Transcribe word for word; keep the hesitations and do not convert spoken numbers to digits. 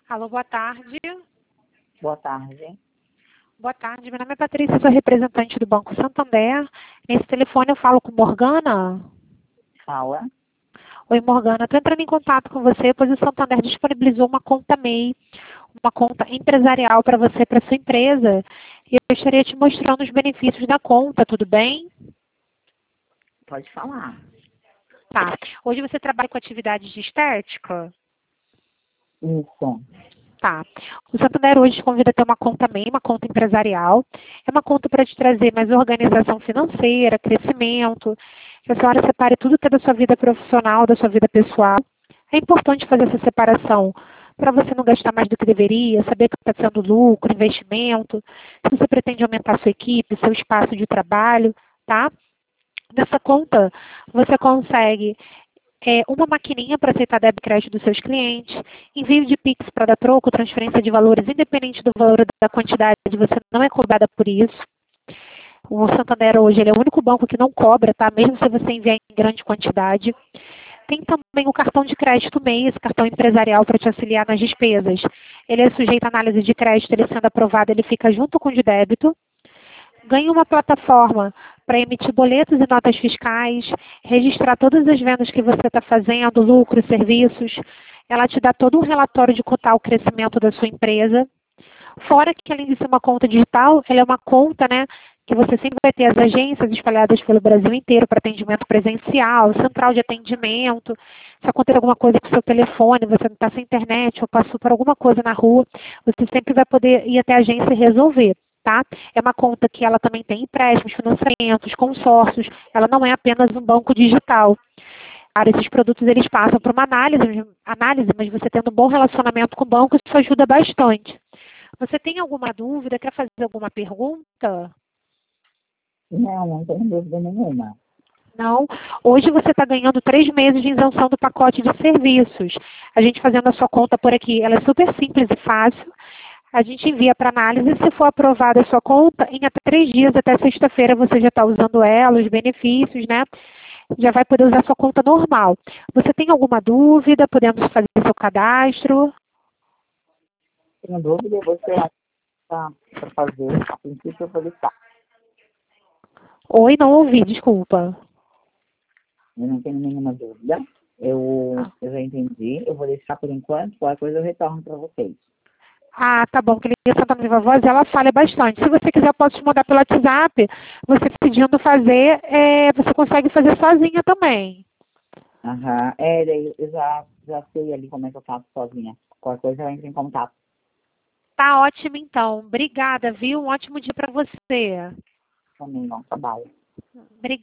Alô, boa tarde. Boa tarde. Boa tarde, meu nome é Patrícia, sou representante do Banco Santander. Nesse telefone eu falo com Morgana. Fala. Oi, Morgana, estou entrando em contato com você, pois o Santander disponibilizou uma conta M E I, uma conta empresarial para você, para sua empresa. E eu estaria te mostrando os benefícios da conta, tudo bem? Pode falar. Tá. Hoje você trabalha com atividades de estética? Isso. Tá. O Santander hoje te convida a ter uma conta M E I, uma conta empresarial. É uma conta para te trazer mais organização financeira, crescimento, que a senhora separe tudo que é da sua vida profissional, da sua vida pessoal. É importante fazer essa separação para você não gastar mais do que deveria, saber que está sendo lucro, investimento, se você pretende aumentar a sua equipe, seu espaço de trabalho, tá? Nessa conta, você consegue é, uma maquininha para aceitar débito e crédito dos seus clientes, envio de Pix para dar troco, transferência de valores, independente do valor da quantidade, você não é cobrada por isso. O Santander hoje ele é o único banco que não cobra, tá? Mesmo se você enviar em grande quantidade. Tem também o cartão de crédito M E I, esse cartão empresarial para te auxiliar nas despesas. Ele é sujeito à análise de crédito, ele sendo aprovado, ele fica junto com o de débito. Ganhe uma plataforma para emitir boletos e notas fiscais, registrar todas as vendas que você está fazendo, lucros, serviços. Ela te dá todo um relatório de cotar o crescimento da sua empresa. Fora que, além de ser uma conta digital, ela é uma conta, né, que você sempre vai ter as agências espalhadas pelo Brasil inteiro para atendimento presencial, central de atendimento. Se acontecer alguma coisa com o seu telefone, você não está sem internet ou passou por alguma coisa na rua, você sempre vai poder ir até a agência e resolver. Tá? É uma conta que ela também tem empréstimos, financiamentos, consórcios. Ela não é apenas um banco digital. Cara, esses produtos eles passam por uma análise, análise, mas você tendo um bom relacionamento com o banco, isso ajuda bastante. Você tem alguma dúvida? Quer fazer alguma pergunta? Não, não tenho dúvida nenhuma. Não. Hoje você está ganhando três meses de isenção do pacote de serviços. A gente fazendo a sua conta por aqui, ela é super simples e fácil. A gente envia para análise, se for aprovada a sua conta, em até três dias, até sexta-feira, você já está usando ela, os benefícios, né? Já vai poder usar a sua conta normal. Você tem alguma dúvida? Podemos fazer seu cadastro? Tenho dúvida, eu vou esperar para fazer. A princípio eu vou deixar. Oi, não ouvi, desculpa. Eu não tenho nenhuma dúvida. Eu, eu já entendi. Eu vou deixar por enquanto, qualquer coisa eu retorno para vocês. Ah, tá bom, que ligação da minha voz, ela falha bastante. Se você quiser, eu posso te mandar pelo WhatsApp. Você pedindo fazer, é, você consegue fazer sozinha também. Aham. É, daí eu já, já sei ali como é que eu faço sozinha. Qualquer coisa eu entro em contato. Tá ótimo, então. Obrigada, viu? Um ótimo dia para você. Também, bom trabalho. Obrigada.